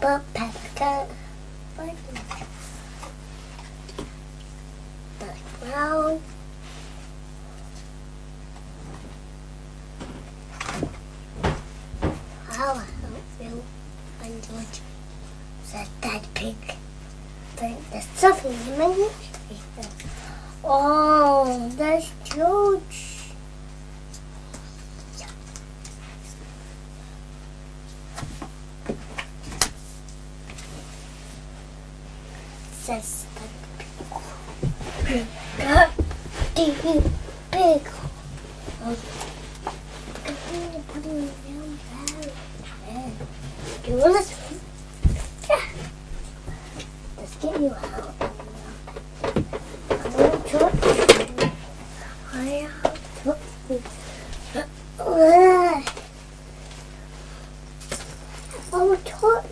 pepper, pepper, dark brown. How I help you and George said that pig. But there's something in my newspaper. Oh, that's George. Says that pig. Pig. Do you want to swim? Yeah. Let's get you out. I want to. I want to touch.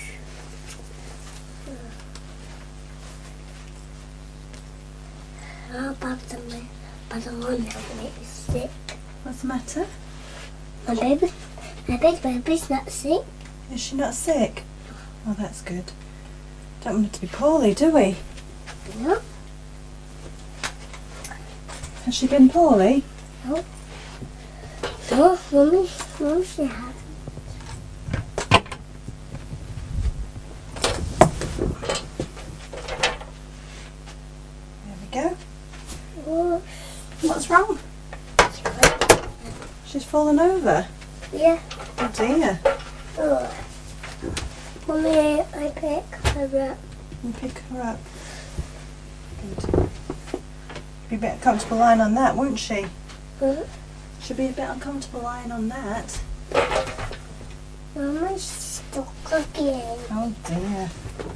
How about the one that will make me sick? What's the matter? My baby's not sick. Is she not sick? Oh, that's good. Don't want her to be poorly, do we? No. Has she been poorly? No. No, Mummy, she hasn't. There we go. Oh, What's wrong? She's fallen over. yeah. Oh dear. Oh. Mummy, I pick her up. You pick her up. Good. Be a bit comfortable lying on that, won't she? Huh? She'll be a bit uncomfortable lying on that. Mama's stuck again. Oh dear.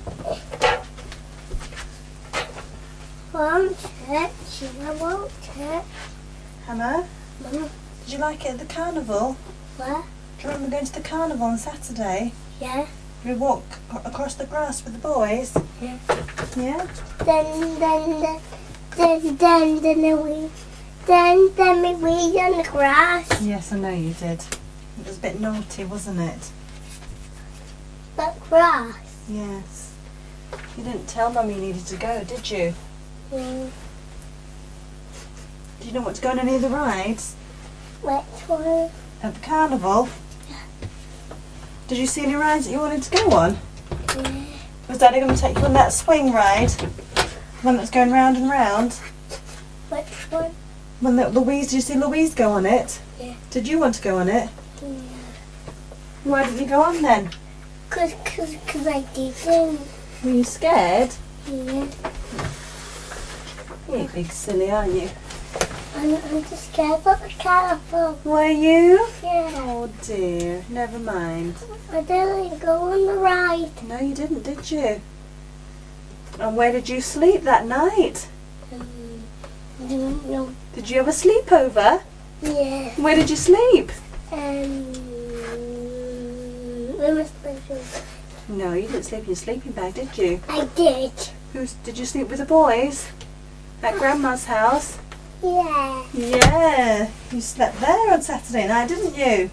Won't touch. I won't touch. Hannah, Mama, did you like it at the carnival? what? Do you remember going to the carnival on Saturday? Yeah. We walk across the grass with the boys? Yeah. Yeah? Then we weed on the grass. Yes, I know you did. It was a bit naughty, wasn't it? But grass. Yes. You didn't tell Mum you needed to go, did you? Mm. Do you not want to go on any of the rides? Which one? At the carnival? Did you see any rides that you wanted to go on? Yeah. Was Daddy going to take you on that swing ride? One that's going round and round? Which one? When Louise, did you see Louise go on it? Yeah. Did you want to go on it? Yeah. Why didn't you go on then? Cause I didn't. Were you scared? Yeah. You're big silly, aren't you? I'm just scared of the carnival. Were you? Yeah. Oh dear, never mind. I didn't go on the ride. No, you didn't, did you? And where did you sleep that night? No. Did you have a sleepover? Yeah. Where did you sleep? Women's bedroom. No, you didn't sleep in your sleeping bag, did you? I did. Did you sleep with the boys? At Grandma's house? Yeah. Yeah, you slept there on Saturday night, didn't you?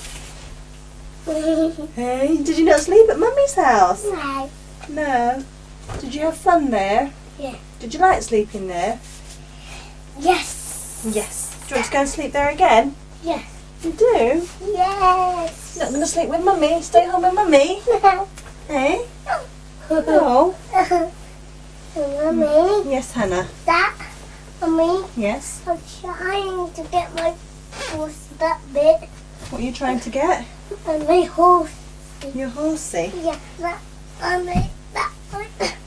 Hey, did you not sleep at Mummy's house? No. No. Did you have fun there? Yeah. Did you like sleeping there? Yes. Yes. Do you want to go and sleep there again? Yes. You do? Yes. Not going to sleep with Mummy? Stay home with Mummy? Hey? No. Mummy. Yes, Hannah. Mummy. Yes. I'm trying to get my horse that bit. What are you trying to get? And my horse. Your horsey? Yeah, that. I made that one.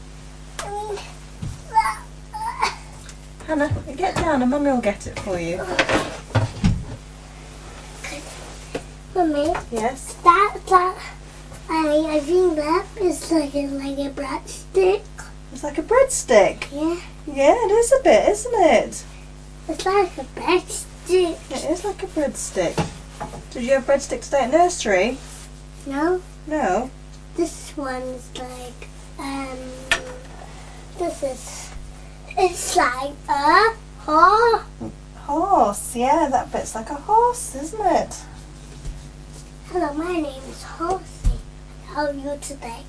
That. Hannah, get down and Mummy will get it for you. Mummy. Yes. I think that is like a breadstick. It's like a breadstick. Yeah. Yeah, it is a bit, isn't it? It's like a breadstick. It is like a breadstick. Did you have breadstick today at nursery? No, No. this one's like it's like a horse. Horse, yeah, that bit's like a horse, isn't it? Hello, my name is Horsey. how are you today?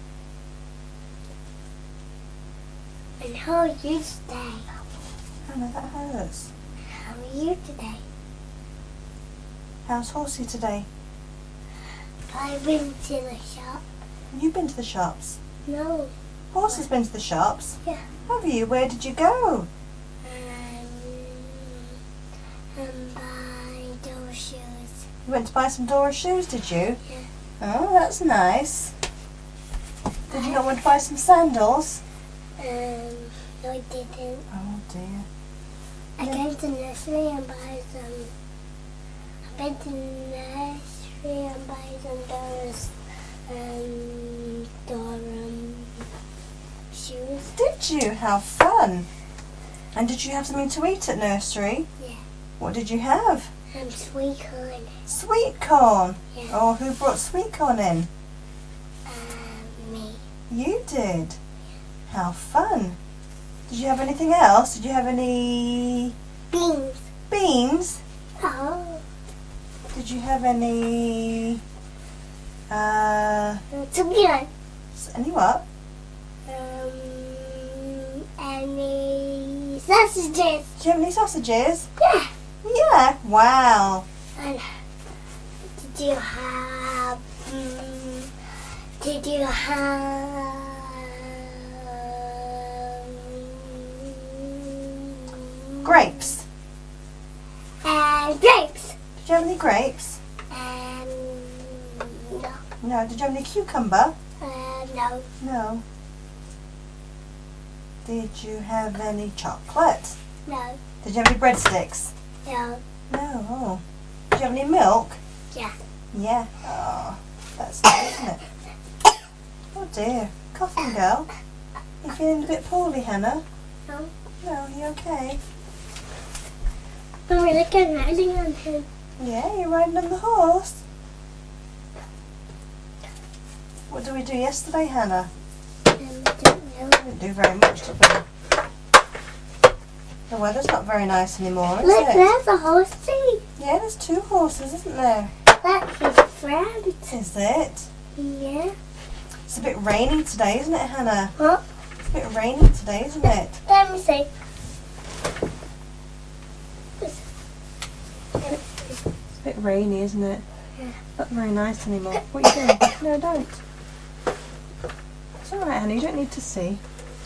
And how are you today? Hannah, that hurts. How are you today? How's Horsey today? I've been to the shop. Have you been to the shops? No. Horse has been to the shops. Yeah. Have you? Where did you go? Buy those shoes. You went to buy some Dora shoes, did you? Yeah. Oh, that's nice. Did you not want to buy some sandals? No, I didn't. Oh dear. I came to nursery and buy some. I went to nursery and buy some Dora's shoes. Did you? How fun. And did you have something to eat at nursery? Yeah. What did you have? Sweet corn. Sweet corn. Yeah. Oh, who brought sweet corn in? Me. You did. How fun. Did you have anything else? Did you have any Beans. beans? Oh. Did you have any Tomato. any what? Any sausages. Did you have any sausages? Yeah. Yeah. Wow. And did you have? Did you have? Grapes. And grapes. Did you have any grapes? No. No. Did you have any cucumber? No. No. Did you have any chocolate? No. Did you have any breadsticks? No. No. Oh. Did you have any milk? Yeah. Yeah. Oh, that's nice, isn't it? Oh dear. Coughing girl. You feeling a bit poorly, Hannah? No. No, you okay? I'm really good riding on him. Yeah, you're riding on the horse. What did we do yesterday, Hannah? I don't know. Didn't do very much, did we? The weather's not very nice anymore, is Look, it? there's a horsey. Yeah, there's two horses, isn't there? That's his friend. Is it? Yeah. It's a bit rainy today, isn't it, Hannah? Huh? It's a bit rainy today, isn't it? Let me see. It's a bit rainy, isn't it? Yeah. Not very nice anymore. What are you doing? No, don't. It's alright, Hannah, you don't need to see.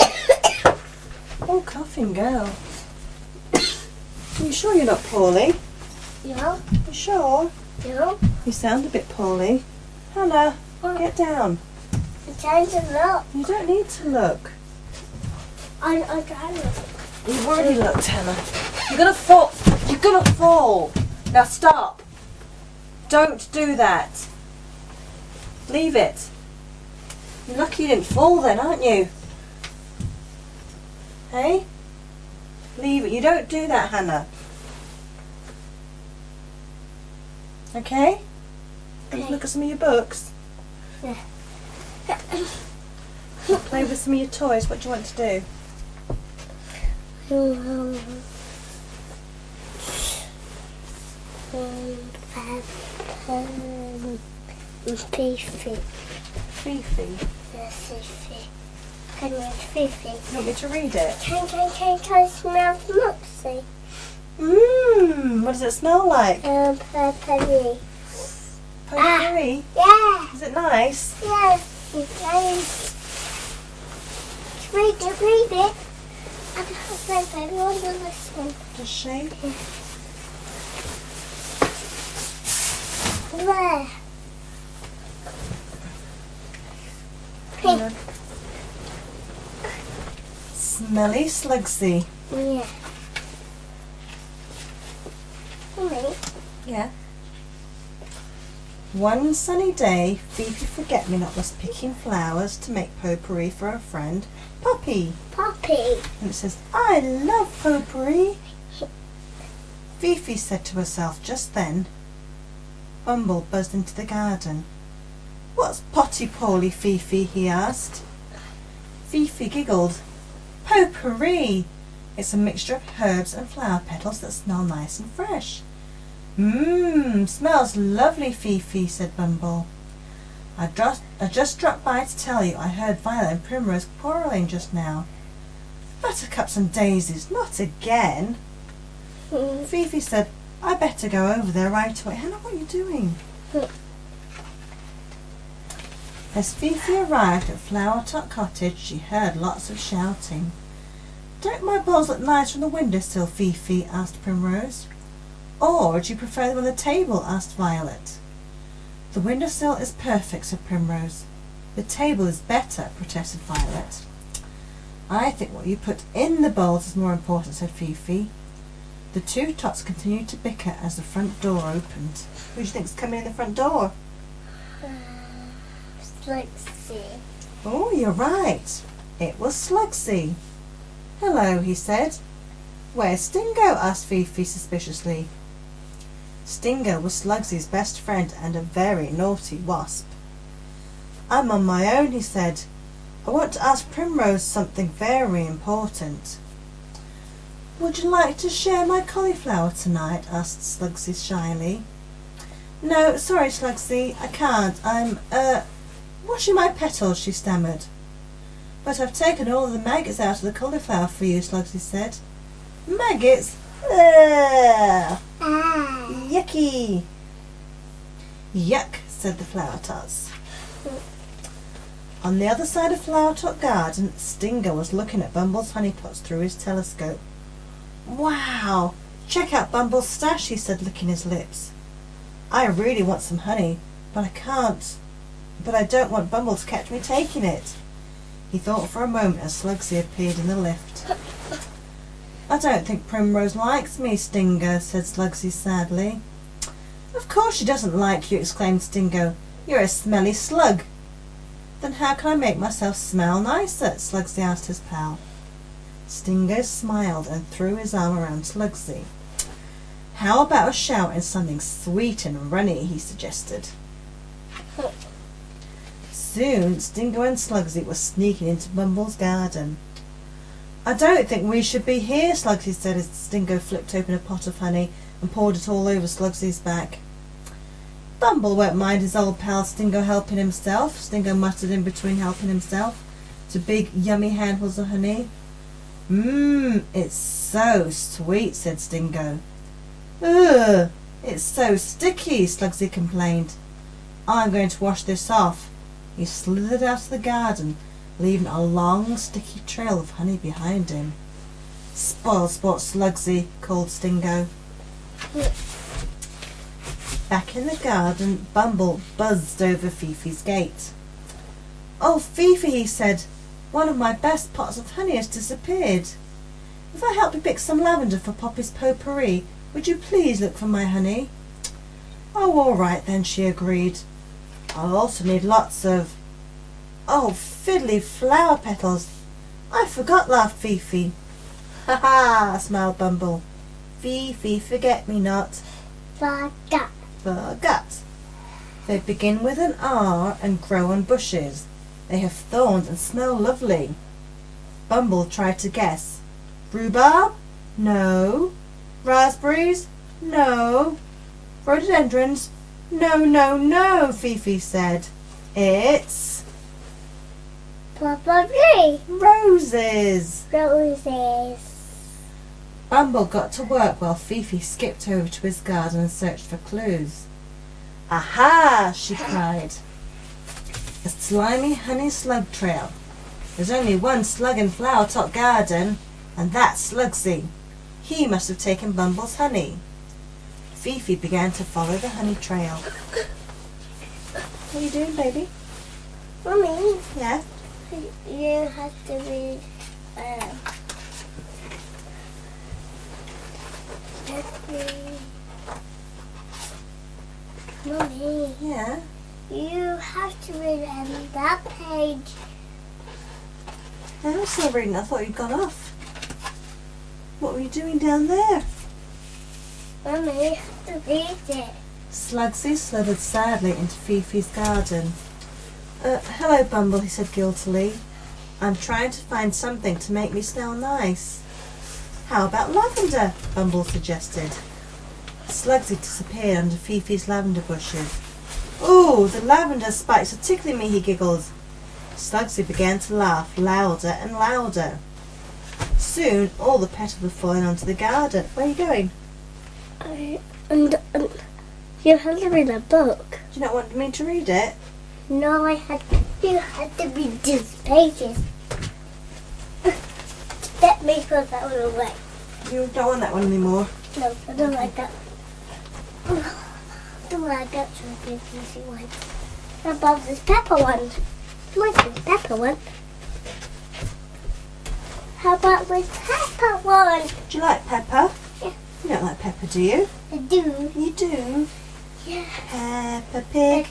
Oh, coughing girl. Are you sure you're not poorly? No. You sure? No. You sound a bit poorly. Hannah, get down. I'm trying to look. You don't need to look. I'm trying to look. You've already looked, Hannah. You're gonna fall. You're gonna fall. Now stop. Don't do that. Leave it. You're lucky you didn't fall then, aren't you? Hey? Leave it. You don't do that, Hannah. Okay? Okay. Look at some of your books. Yeah. Play with some of your toys. What do you want to do? Fifi. Fifi. Yes, Fifi. Can you Fifi? You want me to read it? Can smell Mopsy? Mmm. What does it smell like? Potpourri. Potpourri. Yeah. Is it nice? Yes. It's nice. Read it. I don't want to listen. Does she? There. Yeah. Smelly Slugsy. Yeah. Mommy. Yeah. One sunny day, Fifi Forget-Me-Not was picking flowers to make potpourri for her friend, Poppy. Poppy. And it says, I love potpourri. Fifi said to herself just then. Bumble buzzed into the garden. What's potty-poly, Fifi? He asked. Fifi giggled. Potpourri. It's a mixture of herbs and flower petals that smell nice and fresh. Mmm, smells lovely, Fifi, said Bumble. I just dropped by to tell you I heard Violet and Primrose quarrelling just now. Buttercups and daisies, not again. Fifi said, I better go over there right away. Hannah, what are you doing? As Fifi arrived at Flower Top Cottage, she heard lots of shouting. Don't my balls look nice from the windowsill, Fifi? Asked Primrose. Or do you prefer them on the table? Asked Violet. The windowsill is perfect, said Primrose. The table is better, protested Violet. I think what you put in the bowls is more important, said Fifi. The two tots continued to bicker as the front door opened. Who do you think's coming in the front door? Slugsy. Oh, you're right. It was Slugsy. Hello, he said. Where's Stingo? Asked Fifi suspiciously. Stingo was Slugsy's best friend and a very naughty wasp. I'm on my own, he said. I want to ask Primrose something very important. Would you like to share my cauliflower tonight? Asked Slugsy shyly. No, sorry, Slugsy, I can't. I'm, washing my petals, she stammered. But I've taken all the maggots out of the cauliflower for you, Slugsy said. Maggots? Ugh! Yucky! Yuck, said the flower tots. On the other side of Flower Top Garden, Stingo was looking at Bumble's honey pots through his telescope. Wow! Check out Bumble's stash, he said, licking his lips. I really want some honey, but I can't. But I don't want Bumble to catch me taking it. He thought for a moment as Slugsy appeared in the lift. I don't think Primrose likes me, Stingo, said Slugsy sadly. Of course she doesn't like you, exclaimed Stingo. You're a smelly slug. Then how can I make myself smell nicer? Slugsy asked his pal. Stingo smiled and threw his arm around Slugsy. How about a shower in something sweet and runny, he suggested. Soon Stingo and Slugsy were sneaking into Bumble's garden. I don't think we should be here, Slugsy said as Stingo flipped open a pot of honey and poured it all over Slugsy's back. Bumble won't mind his old pal Stingo helping himself, Stingo muttered in between helping himself to big yummy handfuls of honey. It's so sweet, said Stingo. Ugh, it's so sticky, Slugsy complained. I'm going to wash this off. He slithered out of the garden, leaving a long, sticky trail of honey behind him. Spoil sport, Slugsy, called Stingo. Back in the garden, Bumble buzzed over Fifi's gate. Oh, Fifi, he said, one of my best pots of honey has disappeared. If I help you pick some lavender for Poppy's potpourri, would you please look for my honey? Oh, all right then, she agreed. I'll also need lots of... Oh, fiddly flower petals. I forgot, laughed Fifi. Ha ha, smiled Bumble. Fifi, forget-me-not. Forgot. Forgot. They begin with an R and grow on bushes. They have thorns and smell lovely. Bumble tried to guess. Rhubarb? No. Raspberries? No. Rhododendrons? No, no, no, Fifi said. It's... Potpourri. Roses. Roses. Bumble got to work while Fifi skipped over to his garden and searched for clues. Aha! She cried. A slimy honey slug trail. There's only one slug in Flower Top Garden, and that's Slugsy. He must have taken Bumble's honey. Fifi began to follow the honey trail. What are you doing, baby? Mommy, Yeah? you have to read. Mommy, Yeah? you have to read that page. I'm still reading. I thought you'd gone off. What were you doing down there? Mommy, you have to read it. Slugsy slithered sadly into Fifi's garden. Hello, Bumble, he said guiltily. I'm trying to find something to make me smell nice. How about lavender? Bumble suggested. Slugsy disappeared under Fifi's lavender bushes. "Oh, the lavender spikes are tickling me," he giggled. Slugsy began to laugh louder and louder. Soon all the petals were falling onto the garden. Where are you going? And you had to read a book. Do you not want me to read it? No, you had to read these pages. Let me put that one away. You don't want that one anymore. No, I don't like that. I don't like that easy one. How about this pepper one? I like this pepper one. How about this pepper one? Do you like pepper? Yeah. You don't like pepper, do you? I do. You do? Yeah. Peppa Pig.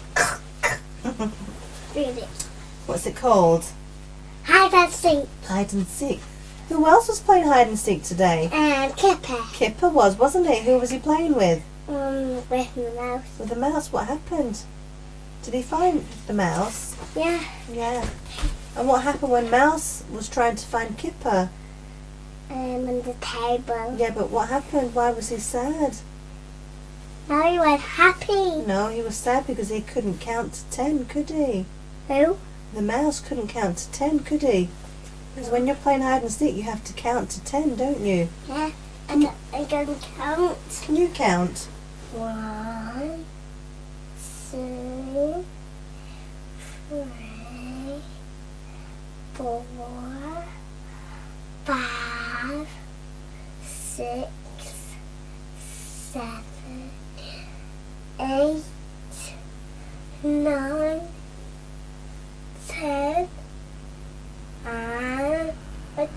Read it. What's it called? Hide and seek. Hide and seek. Who else was playing hide and seek today? And Kipper. Kipper was, wasn't he? Who was he playing with? With the mouse. With the mouse. What happened? Did he find the mouse? Yeah. Yeah. And what happened when Mouse was trying to find Kipper? On the table. Yeah, but what happened? Why was he sad? Now he was happy. No, he was sad because he couldn't count to 10, could he? Who? The mouse couldn't count to 10, could he? Because when you're playing hide and seek, you have to count to 10, don't you? Yeah. I can count. Can you count? 1, 2, 3, 4, 5, 6, 7, 8, 9, 10, and a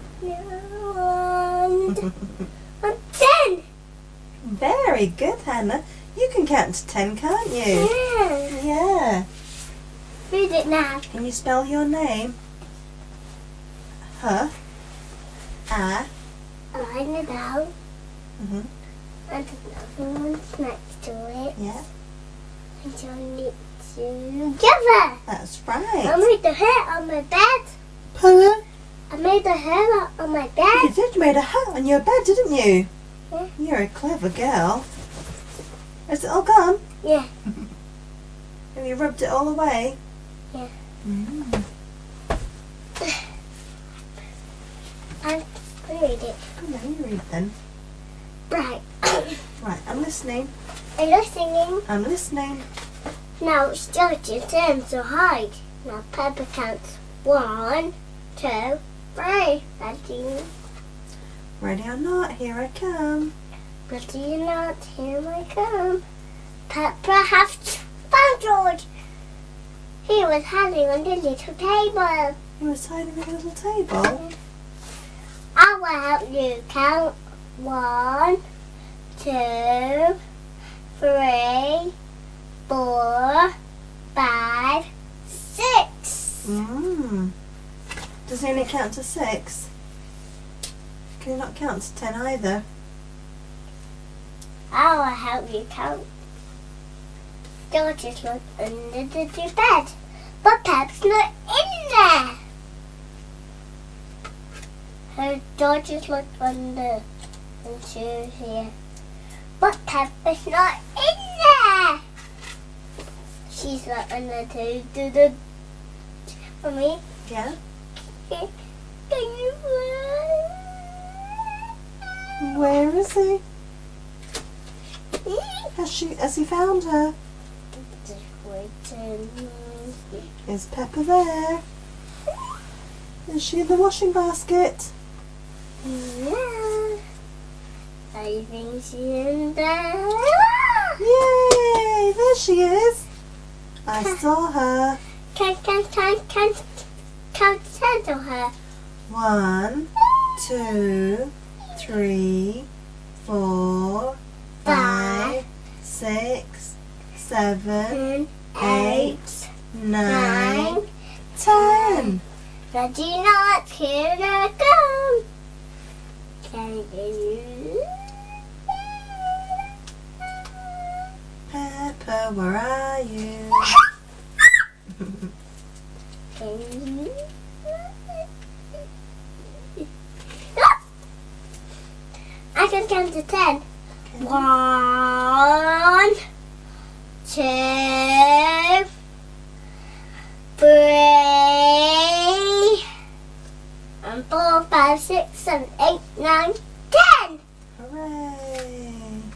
and 10. Very good, Hannah. You can count to 10, can't you? Yeah. Yeah. Read it now. Can you spell your name? Huh? Ah. Line it out. Mhm. And another one's next to it. Yeah. And join it together. That's I right. made the hair on my bed. Pardon? I made the hair on my You bed. did. You made a hat on your bed, didn't you? Yeah. You're a clever girl. Is it all gone? Yeah. Have you rubbed it all away? Yeah. Mm. And read it. Come on, you read then. Right. Right, I'm listening. Are you singing? I'm listening. Now it's George's turn to hide. Now Pepper counts 1, 2, 3. Ready? Ready or not, here I come. Ready or not, here I come. Pepper has found George. He was hiding on the little table. He was hiding at a little table. I will help you count 1, 2, 3, 4, 5, 6. Does he only count to 6? Can he not count to 10 either? I will help you count. George is not under the bed, but Pep's not in there. Her George is not under, and she's here, but Pep is not in there. She's not under the. For me, Yeah. can you? Where is he? Has he found her? Just waiting. Is Peppa there? Is she in the washing basket? Yeah. I think she's in there. Yay! There she is. I saw her. Can handle her. 1, 2, 3, 4, 5, 6, 7, 8, 9, 10. Ready not, here I come. Can you? Peppa, where are you? Can you? I can count to 10. 1, 2, 3, and 4, 5, 6, 7, 8, 9, 10. Hooray!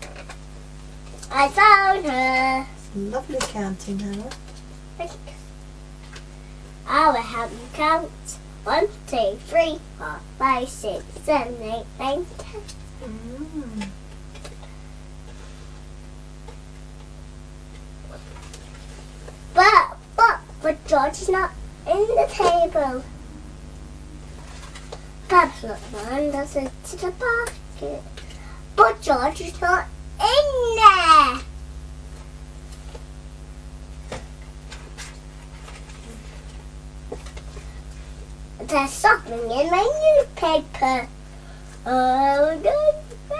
I found her. It's lovely counting, Hannah. I will help you count. 1, 2, 3, 4, 5, 6, 7, 8, 9, 10. But George is not in the table. Perhaps not one does it to the basket. But George is not in there. There's something in my newspaper. Oh, good.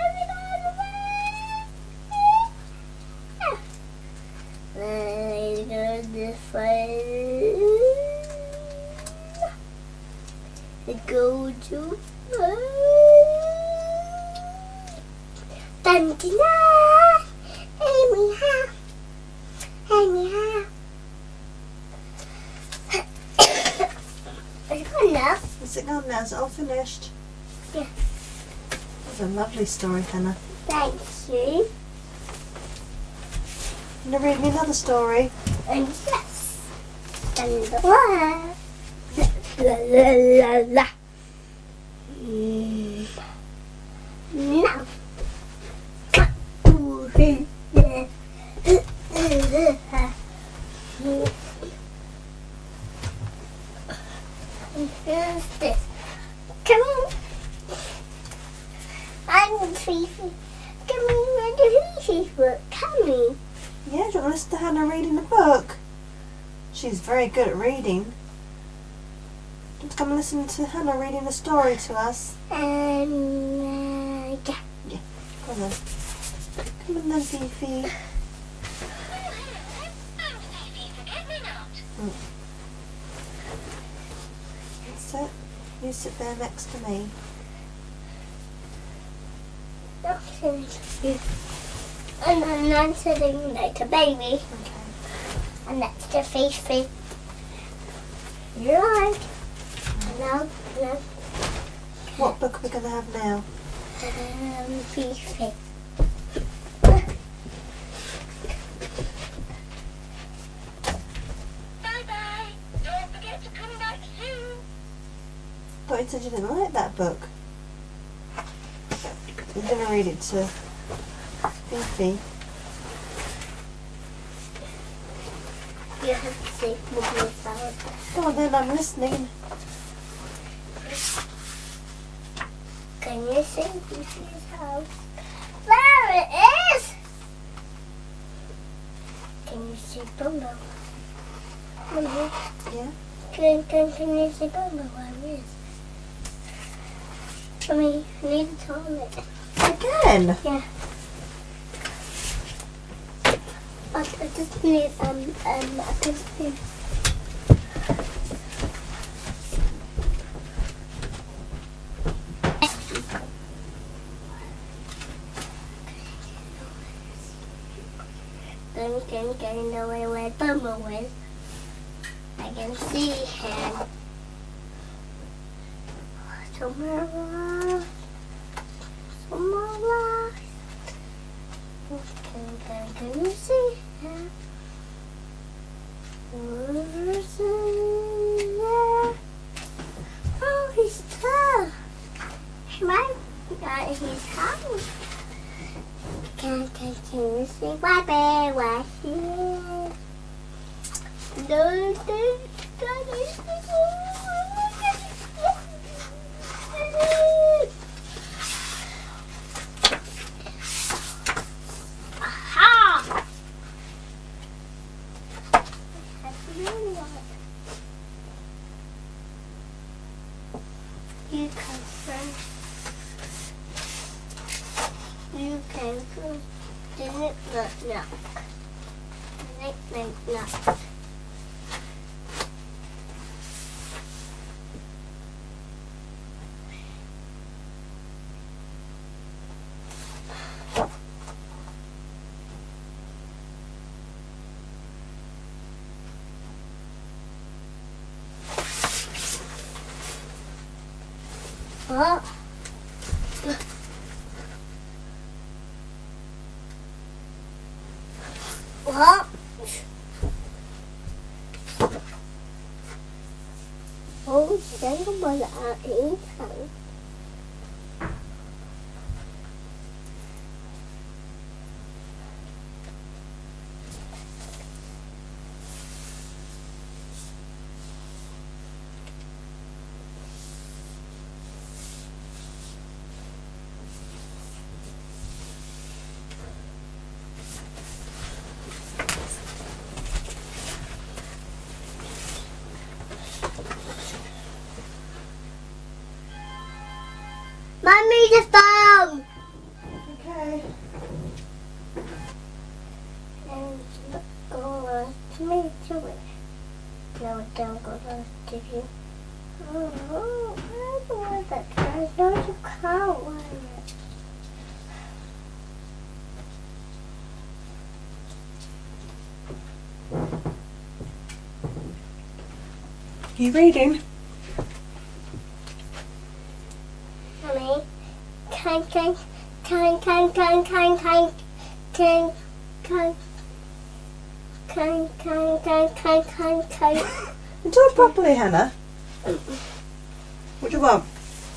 Let's go this way. Go to Tantina. Anyhow. Is it good enough? Is it gone now? Is it all finished? Yeah. That's a lovely story, Hannah. Thank you. You want to read me another story? And yes. And la la la la. No. Here's this. Come on. I'm Fifi. Come on, the Fifi's book. Come on. Yeah, do you want to listen to Hannah reading the book? She's very good at reading. Do you want to come and listen to Hannah reading a story to us? Yeah. Yeah, come on then. Come on then, Fifi. That's it. You sit there next to me. And then I'm sitting like a baby. Okay. And that's the Fifi. You like? No. What book are we going to have now? Fifi. Bye-bye. Don't forget to come back soon. But you said you didn't like that book. You're going to read it to Fifi. You have to say more salad. Go on then, I'm listening. Can you see Fifi's house? There it is! Can you see Bumble? Mommy, Yeah? can you see Bumble? Where it is? Mommy, I need a toilet. Again? Yeah. I just need a pencil. Can know where Bumble is. I can see him. Somewhere lost. Can you see him? Where's he? Oh, he's tough. He might got his house. Can you see my bear? Where he is? No, aha! You come first. You came first. Didn't knock. Knock. What? What? Oh, think about our income. Mommy, the phone! Okay. And go to me to it. No, don't go to you. Oh, I don't want that dress. No, you can't wear it. You reading? Mommy, can, Do it properly, Hannah. What do you want?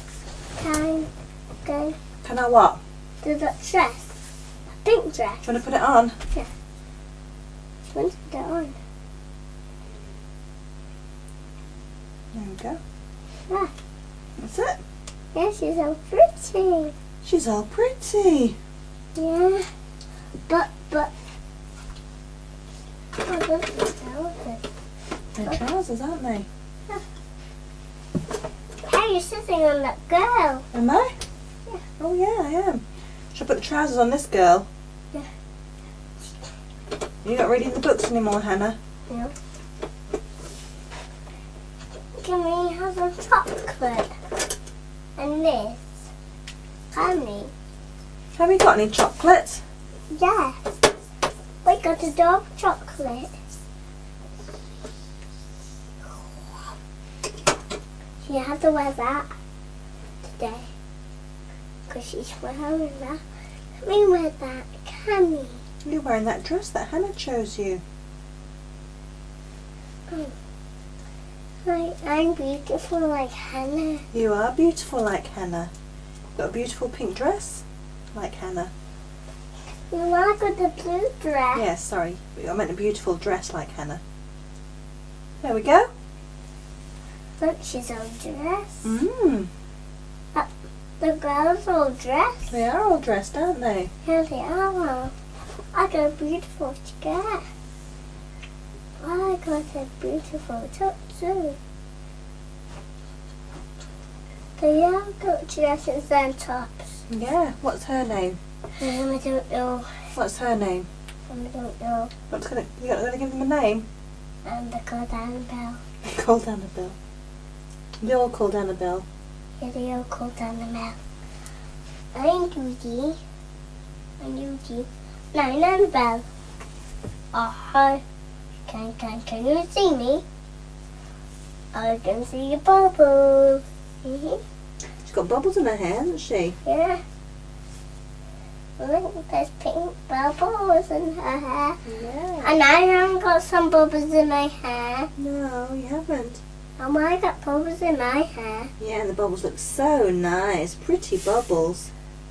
Can I what? do that dress. A pink dress. Do you want to put it on? Let's put it on. There we go. Yeah. That's it. Yeah, she's so pretty. She's all pretty. Yeah. But. Oh, those are trousers. They're trousers, aren't they? Hey, you're sitting on that girl. Am I? Yeah. Oh yeah, I am. Should I put the trousers on this girl? Yeah. You're not reading the books anymore, Hannah? No. Can we have some chocolate? And this. Honey. Have you got any chocolate? Yes. We got a dog chocolate. You have to wear that today. Because she's wearing that. Let me wear that. Can we? You're wearing that dress that Hannah chose you. I'm beautiful like Hannah. You are beautiful like Hannah. You've got a beautiful pink dress like Hannah. You want to go the blue dress? Yeah, sorry. I meant a beautiful dress like Hannah. There we go. Look, she's all dressed. Mmm. The girls all dressed. They are all dressed, aren't they? Yeah, they are. I got a beautiful skirt. I got a beautiful top too. They all got dresses and tops. Yeah. What's her name? I don't know. What's her name? I don't know. You're gonna give them a name? And they're called Annabelle. Called Annabelle. They all called Annabelle. Yeah, they all called Annabelle. I'm Judy. I'm Judy. No, I'm Annabelle. Oh, hi. Can you see me? I can see your bubbles. She's got bubbles in her hair, hasn't she? Yeah. Look, there's pink bubbles in her hair. Yeah. And I haven't got some bubbles in my hair. No, you haven't. And I got bubbles in my hair. Yeah, and the bubbles look so nice. Pretty bubbles.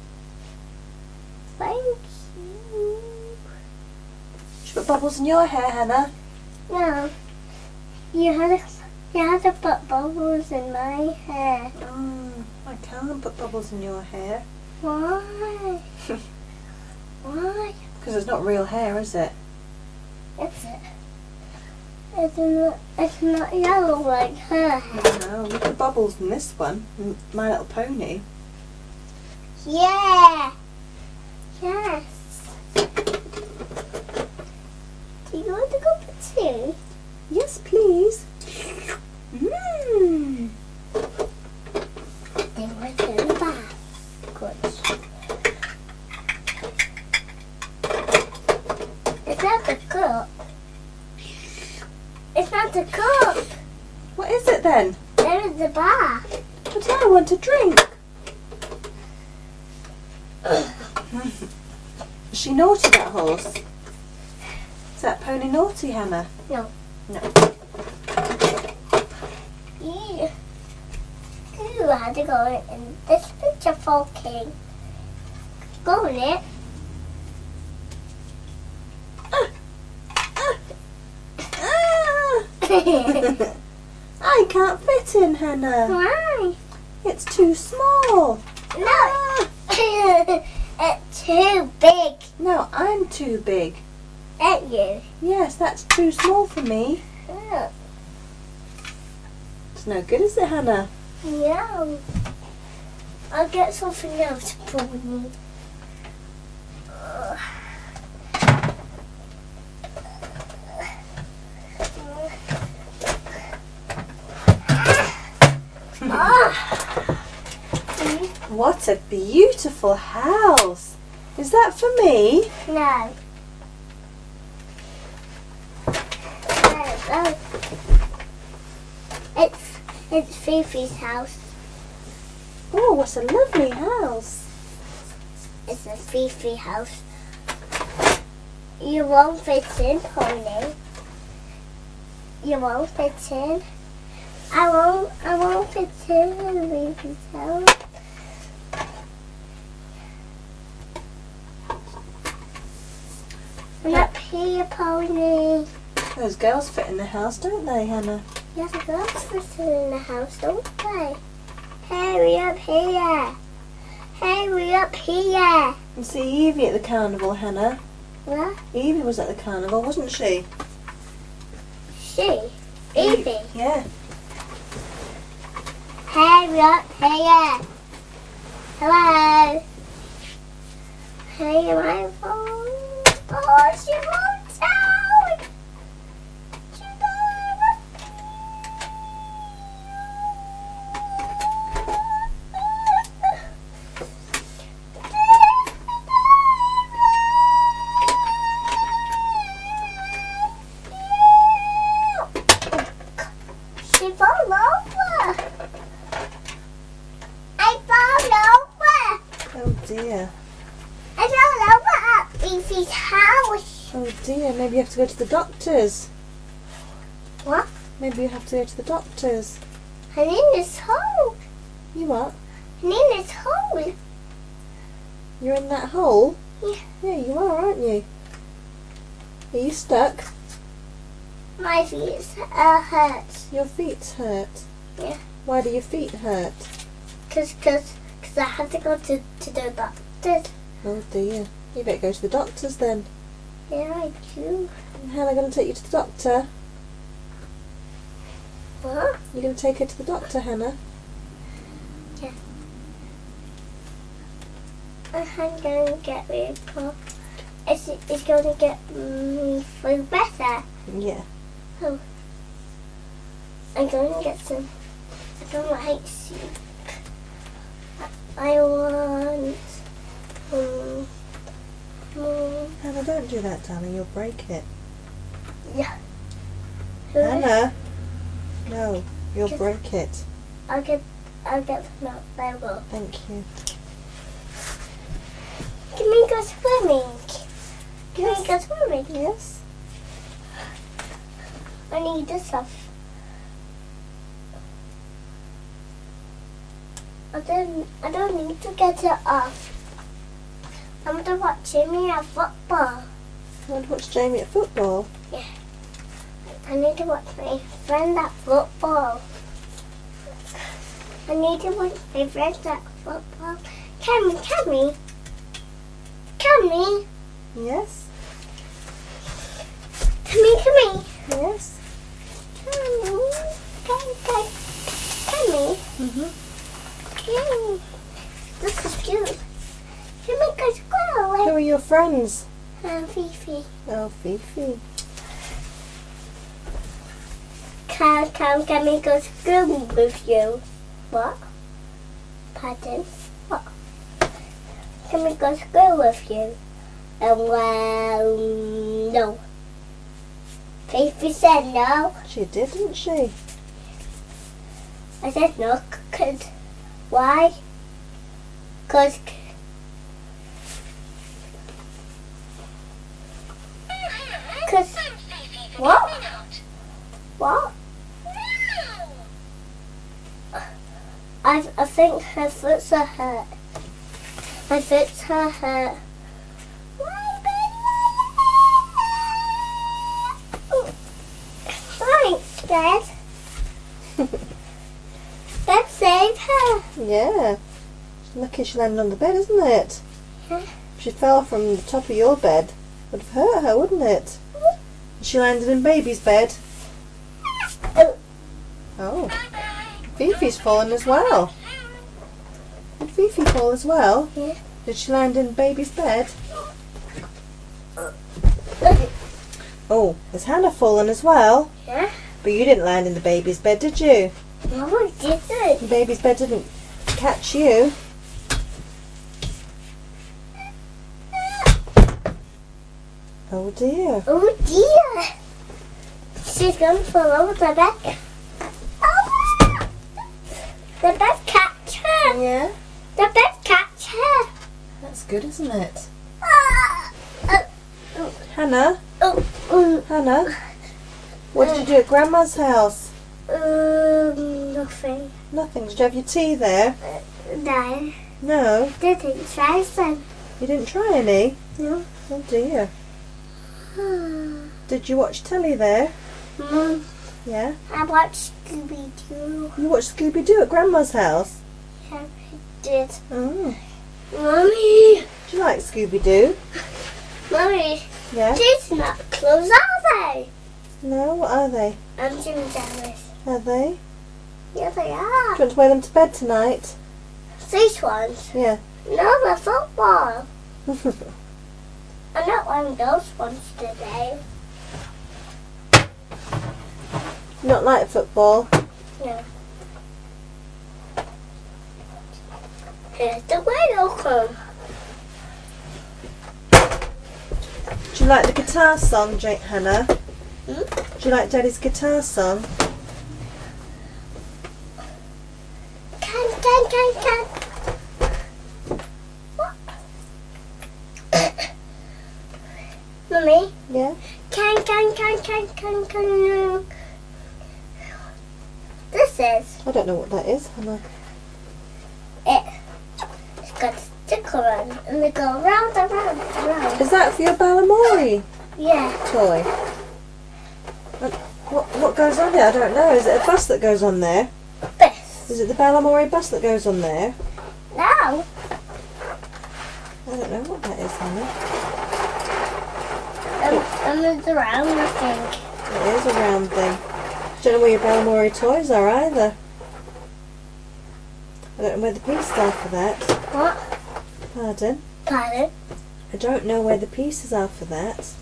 Thank you. She's got bubbles in your hair, Hannah. No. You had to put bubbles in my hair. Oh, I can't put bubbles in your hair. Why? Why? Because it's not real hair, is it? Is it? It's not yellow like her hair. No, we put bubbles in this one. My Little Pony. Yeah. Yes. Do you want to go for two? Yes, please. Mmm. They went in the bath. Good. It's not the cup. It's not the cup. What is it then? There is the bath. But I want a drink. Is she naughty, that horse? Is that pony naughty, Hannah? No. No. You had to go in this picture for King. Go in it. I can't fit in, Hannah. Why? It's too small. No. It's too big. No, I'm too big. At you. Yes, that's too small for me. Oh, It's no good, is it, Hannah? no. I'll get something else for you. What a beautiful house. Is that for me? No. No. It's Fifi's house. Oh, what a lovely house. It's a Fifi house. You won't fit in, Pony. You won't fit in. I won't fit in Fifi's house. And up here, Pony. Those girls fit in the house, don't they, Hannah? Yes, the girls fit in the house, don't they? Hurry up here. Hurry up here. You see Evie at the carnival, Hannah. What? Evie was at the carnival, wasn't she? She? Evie? Yeah. Hurry up here. Hello. Hey, my phone. Oh, she won't out. She She fell over. I fell over. Oh dear. I fell over at Fifi's house. Oh dear, maybe you have to go to the doctors. What? Maybe you have to go to the doctors. Her name is Hole. You what? Her name is Hole. You're in that hole? Yeah. Yeah, you are, aren't you? Are you stuck? My feet hurt. Your feet hurt. Yeah. Why do your feet hurt? Cause I had to go to the doctor. Oh dear. You better go to the doctors then. Yeah, I do. And Hannah going to take you to the doctor? What? You're going to take her to the doctor, Hannah? Yeah. I'm going to get really poor. It's going to get feel better. Yeah. Oh. I'm going to get some. I don't like soup. I want. Hannah, don't do that, darling. You'll break it. Yeah. Hannah! No, you'll Just- break it. I'll get the milk. I will. Thank you. Can we go swimming? Can we go swimming? Yes? I need this stuff. I don't need to get it off. I'm gonna watch Jimmy at football. You want to watch Jamie at football? Yeah. I need to watch my friend at football. I need to watch my friends at football. Cammy. Yes? Cammy. Yes? Cammy. Mm-hmm. This is cute. Cammy goes Who go are your friends? away. Fifi. Oh, Fifi. Can Cammy go to school with you? What? Pardon? What? Can we go to school with you? Well, no. Fifi said no. She did, didn't she? I said no, cause why? Cause What? What? I think her foots are hurt. My foots are hurt. Thanks, Dad. Dad saved her. Yeah. Lucky she landed on the bed, isn't it? Yeah. If she fell from the top of your bed, would have hurt her, wouldn't it? She landed in baby's bed. Oh. Oh. Fifi's fallen as well. Did Fifi fall as well? Yeah. Did she land in baby's bed? Oh, has Hannah fallen as well? Yeah. But you didn't land in the baby's bed, did you? No, I didn't. The baby's bed didn't catch you. Oh dear. Oh dear. She's going to fall over the bed. Oh, the bed catch her. Yeah? The bed catch her. That's good, isn't it? Ah. Hannah? Oh. Hannah? What did you do at Grandma's house? Nothing. Nothing. Did you have your tea there? No. No. Didn't try some. You didn't try any? No. Oh dear. Did you watch telly there? Mum, Yeah? I watched Scooby-Doo. You watched Scooby-Doo at Grandma's house? Yeah, I did. Oh. Mummy. Do you like Scooby-Doo? Mummy. Yeah? These not clothes, are they? No? What are they? I'm too jealous. Are they? Yeah, they Do you are. want to wear them to bed tonight? These ones. Yeah. No, the football. I'm not wearing those ones today. Not like football? No. Here's the welcome. Do you like the guitar song, Hannah? Hmm? Do you like Daddy's guitar song? Can. What? Mummy? Yeah? Can. This is I don't know what that is, Hannah. it's got a sticker on and they go round and round and round. Is that for your Balamori Yeah. toy? What goes on there? I don't know. Is it a bus that goes on there? This. Is it the Balamori bus that goes on there? No. I don't know what that is, Hannah. And it's around, I think. It is a round thing. I don't know where your Balamori toys are either. I don't know where the pieces are for that. What? Pardon? Pardon? I don't know where the pieces are for that.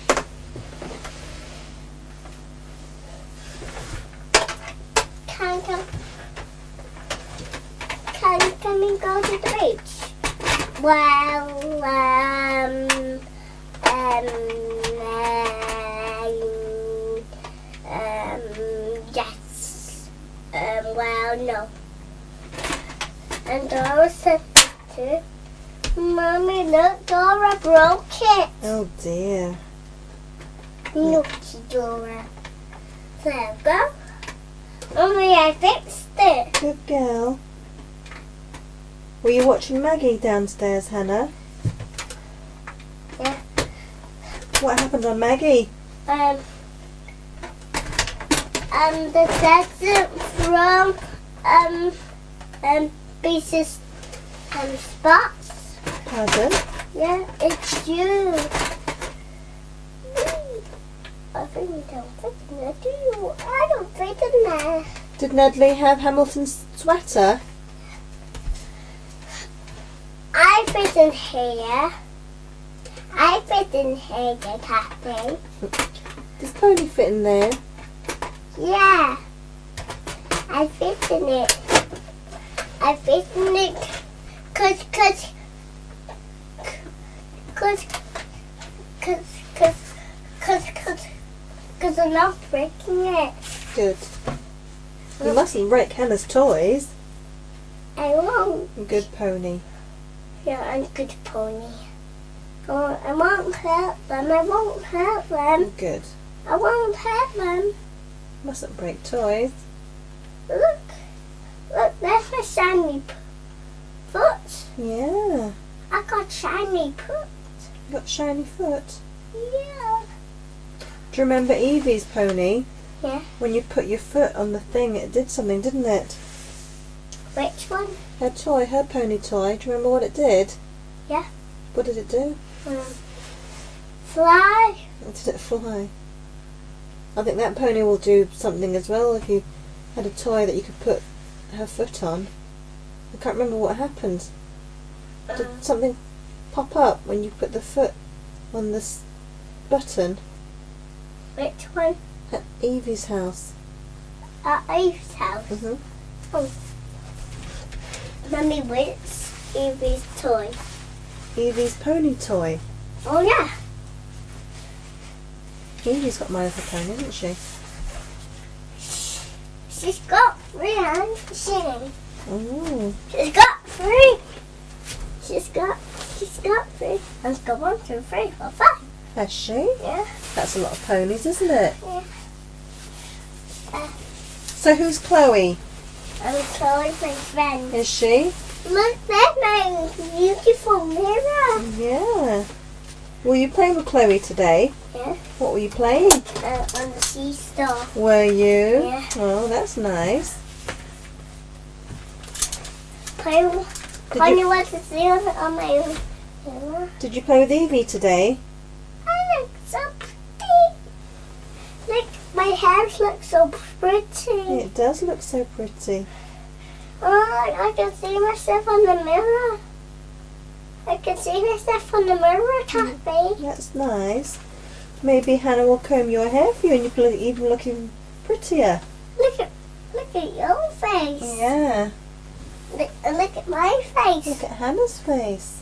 Can we go to the beach? Well, yes. Well, no. And Dora said to Mommy, look, Dora broke it. Oh dear. Naughty Dora. There we go. Mommy, I fixed it. Good girl. Were you watching Maggie downstairs, Hannah? Yeah. What happened on Maggie? The desert from pieces spots. Pardon? Yeah, it's you. I think you don't fit in there, do you? I don't fit in there. Did Nedley have Hamilton's sweater? I fit in here. I fit in here, get happy. Does Pony fit in there? Yeah. I fit in it. I fit in it cause I'm not breaking it. Good. You mustn't break Hannah's toys. I won't. Good Pony. Yeah, I'm good pony. Oh, I won't hurt them. I won't hurt them. Good. I won't have them. Mustn't break toys. Look, there's my shiny foot. Yeah. I got shiny foot. You got shiny foot. Yeah. Do you remember Evie's pony? Yeah. When you put your foot on the thing, it did something, didn't it? Which one? Her toy, her pony toy. Do you remember what it did? Yeah. What did it do? Fly. Did it fly? I think that pony will do something as well if you had a toy that you could put her foot on. I can't remember what happened. Did something pop up when you put the foot on this button? Which one? At Evie's house. At Eve's house. Mhm. Oh. Mummy, what's Evie's toy? Evie's pony toy. Oh yeah. Evie's got My Little Pony, hasn't she? She's got 3 hands. Oh. She's got 3. She's got 3. Let's go 1, 2, 3, 4, 5. Has she? Yeah. That's a lot of ponies, isn't it? Yeah. So who's Chloe? I'm Chloe's my friend. Is she? Look, there's my beautiful mirror. Yeah. Were you playing with Chloe today? Yeah. What were you playing? On the seesaw. Were you? Yeah. Oh, that's nice. Playing you- with the seesaw on my mirror. Did you play with Evie today? I look so pretty. Look, my hands look so pretty. It does look so pretty. Oh, I can see myself on the mirror. I can see myself on the mirror, Taffy. That's nice. Maybe Hannah will comb your hair for you and you'll even look even prettier. Look at your face. Yeah. Look at my face. Look at Hannah's face.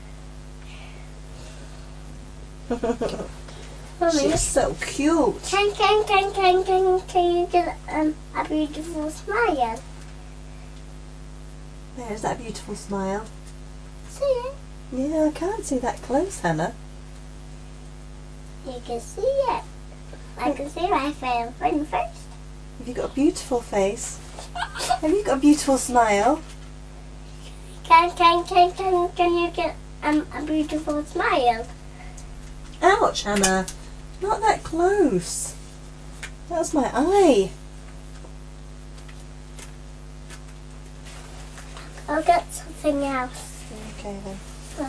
Mommy, She's so cute. can you get a beautiful smile? There's that beautiful smile. See it? Yeah, I can't see that close, Hannah. You can see it. I can see my friend first. Have you got a beautiful face? Have you got a beautiful smile? Can you get a beautiful smile? Ouch, Hannah. Not that close. That was my eye. I'll get something else. Okay then.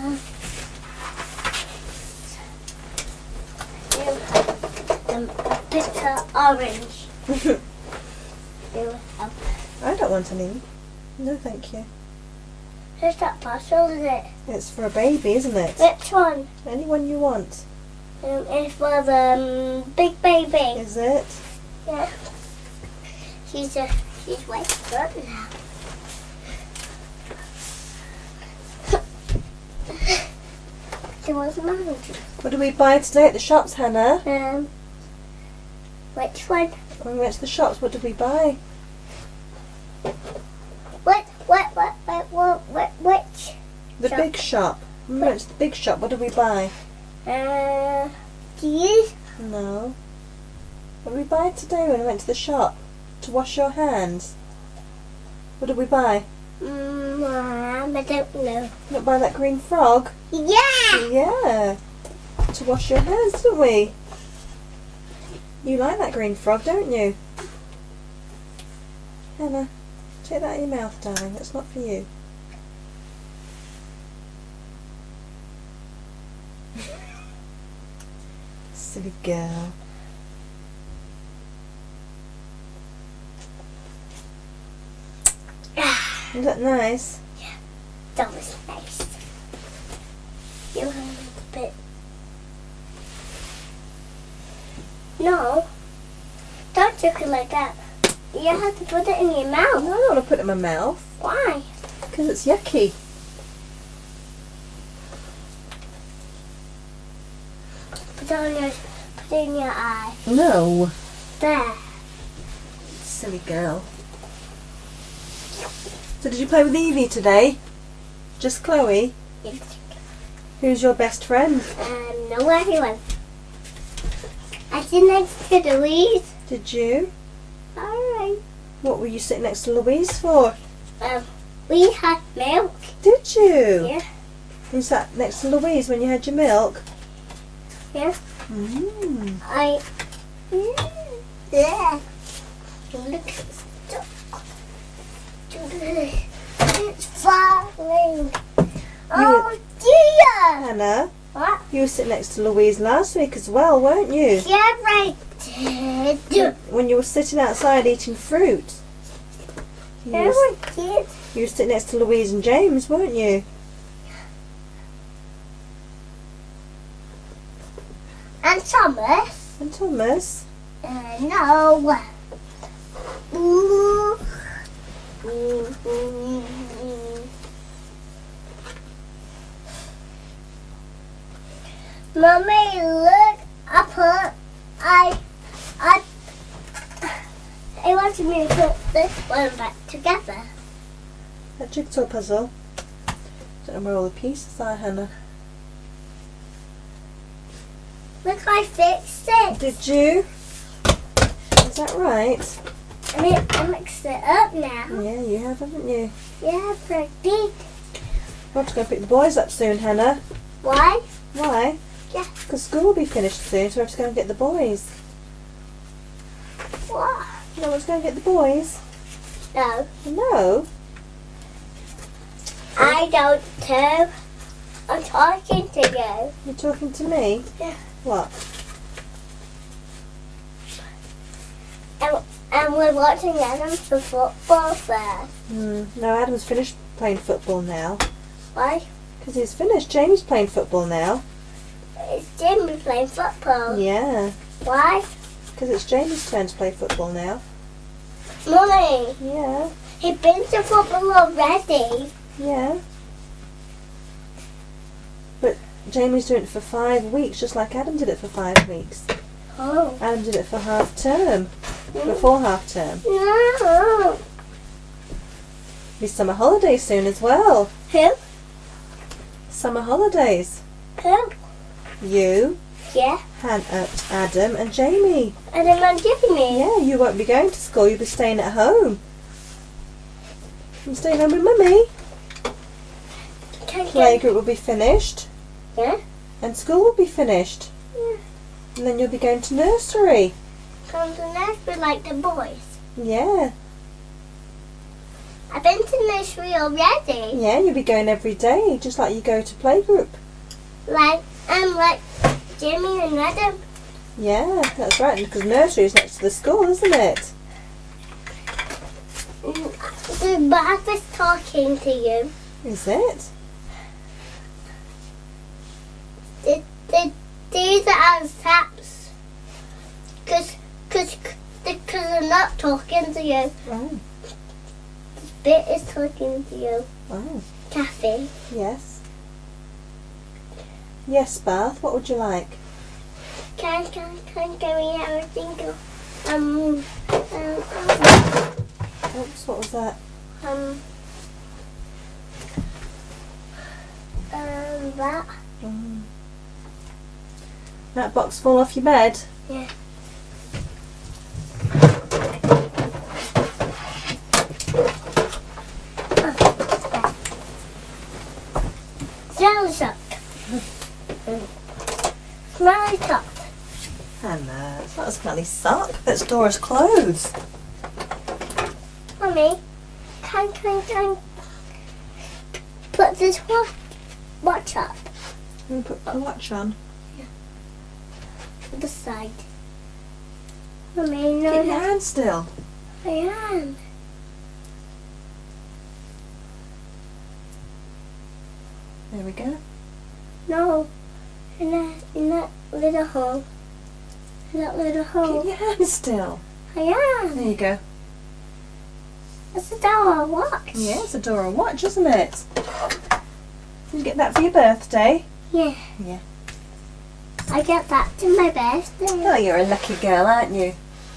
A picture orange. You have. I don't want any. No, thank you. Who's that parcel, is it? It's for a baby, isn't it? Which one? Any one you want. It's for the big baby. Is it? Yeah. She's way good now. There was mine. What did we buy today at the shops, Hannah? Which one? When we went to the shops, what did we buy? Which? The Shop. big shop. When we went to the big shop, what did we buy? These? No. What did we buy today when we went to the shop? To wash your hands. What did we buy? I don't know. Not buy that green frog? Yeah! Yeah. To wash your hands, didn't we? You like that green frog, don't you? Hannah, take that out of your mouth, darling. That's not for you. Silly girl. Is that nice? That was nice. You have a little bit. No. Don't take it like that. You have to put it in your No, mouth. I don't want to put it in my mouth. Why? Because it's yucky. Put it in your eye. No. There. Silly girl. So did you play with Evie today? Just Chloe? Who's your best friend? No, everyone. I sit next to Louise. Did you? Alright. What were you sitting next to Louise for? We had milk. Did you? Yeah. You sat next to Louise when you had your milk? Yeah. Mm. Yeah. Look at stuff. It's falling. Oh dear. Hannah, What? you were sitting next to Louise last week as well, weren't you? Yeah, right. When you were sitting outside eating fruit. Yeah, I did. You were sitting next to Louise and James, weren't you? And Thomas. And Thomas. No. Ooh. Mummy, look! I wanted me to put this one back together. That jigsaw puzzle. Don't know where all the pieces are, Hannah. Look, I fixed it. Did you? Is that right? I mixed it up now. Yeah, you have, haven't you? Yeah, pretty. We'll have to go pick the boys up soon, Hannah. Why? Why? Yeah. Because school will be finished soon, so we have to go and get the boys. What? You know, let's go and get the boys. No. No. I don't know. I'm talking to you. You're talking to me? Yeah. What? And we're watching Adam for football first. No, Adam's finished playing football now. Why? Because he's finished. Jamie's playing football now. It's Jimmy playing football. Yeah. Why? Because it's Jamie's turn to play football now. Mummy, Yeah. he's been to football already. Yeah. But Jamie's doing it for 5 weeks, just like Adam did it for 5 weeks. Oh. Adam did it for half term. Before half term. No. Be summer holidays soon as well. Who? Summer holidays. Who? You, Yeah. Adam and Jamie. Adam and Jimmy. Yeah, you won't be going to school, you'll be staying at home. You'll stay home with Mummy. Playgroup will be finished. Yeah. And school will be finished. Yeah. And then you'll be going to nursery. Come to nursery like the boys. Yeah. I've been to nursery already. Yeah, you'll be going every day, just like you go to playgroup. Like Jimmy and Adam. Yeah, that's right, because nursery is next to the school, isn't it? The bath is talking to you. Is it? These are taps. Because they're not talking to you. Oh. This bit is talking to you. Oh. Kathy. Yes. Yes, Bath, what would you like? Can we have a jingle? Oops, what was that? That. That box fall off your bed? Yeah. Smelly sock. Smelly sock. Hannah, it's not a smelly sock. That's Dora's clothes. Mummy, can put this watch up Can we put a watch on? the side. Mummy, no, Keep your hand still. I am. There we go. No, in that little hole. In that little hole. Keep your hand still. I am. There you go. That's a Dora watch. Yeah, it's a Dora watch, isn't it? Did you get that for your birthday? Yeah. Yeah. I get that to my birthday. Oh, you're a lucky girl, aren't you?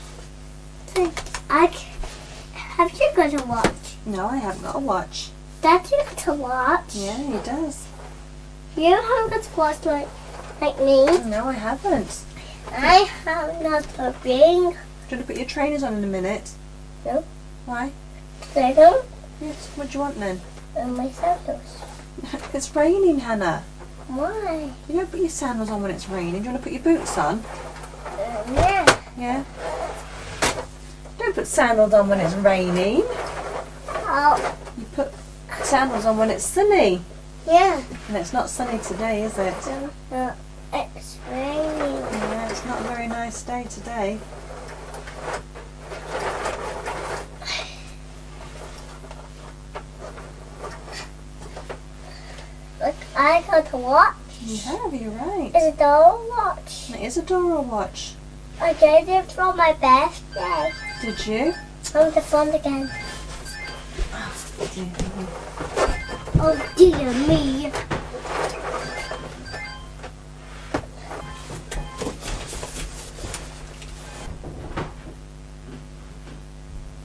Have you got a watch? No, I haven't got a watch. Daddy got a watch. Yeah, he does. You haven't got a watch like me. No, I haven't. I have not a ring. Do you want to put your trainers on in a minute? No. Why? I don't. Yes. What do you want then? My sandals. It's raining, Hannah. Why? You don't put your sandals on when it's raining. Do you want to put your boots on? Yeah. Yeah. Don't put sandals on when it's raining. Oh. You put sandals on when it's sunny. Yeah. And it's not sunny today, is it? It's raining. Yeah, it's not a very nice day today. Look, I got a watch. You have, you're right. It's a doll watch. It is a Dora watch. I gave it for my birthday. Did you? Oh, the phone again. Oh, dear. Oh dear me.